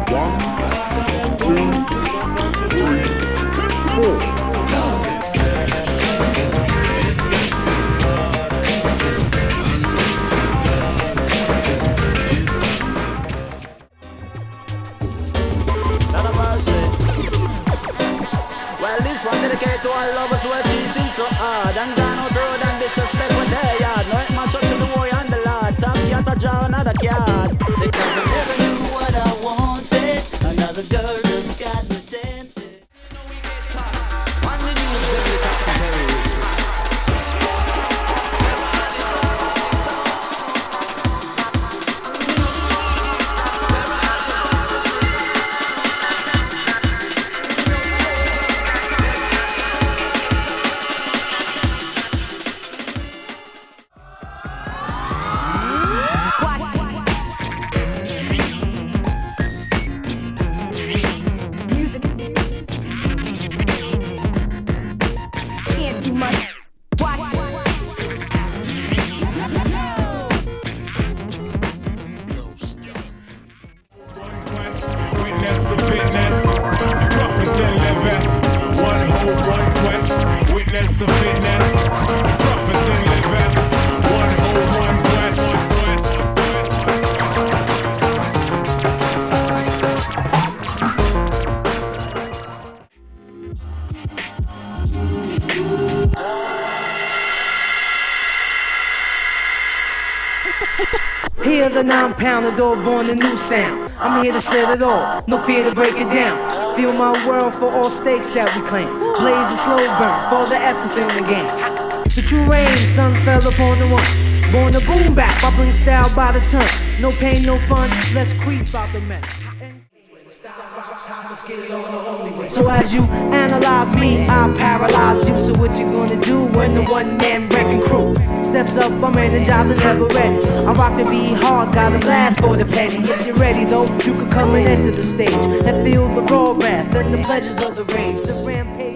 Well, this one dedicated to all lovers who are cheating so hard and gone out road and disrespect when they yard. No, it mash up to the warrior and the lad. Top cat a jaw another cat. Because I never knew what I wanted. Another girl just got me tempted. On the news, every top competitor. Hear the 9-pounder door born a new sound. I'm here to set it all, no fear to break it down. Feel my world for all stakes that we claim. Blaze a slow burn for the essence in the game. The true rain, sun fell upon the one. Born a boom bap, I bring style by the ton. No pain, no fun, let's creep out the mess. So as you analyze me, I paralyze you. So what you gonna do when the one-man wrecking crew steps up? I'm energized and never ready. I rock the beat hard, got a blast for the petty. If you're ready though, you can come and enter the stage and feel the raw wrath and the pleasures of the rage. The rampage.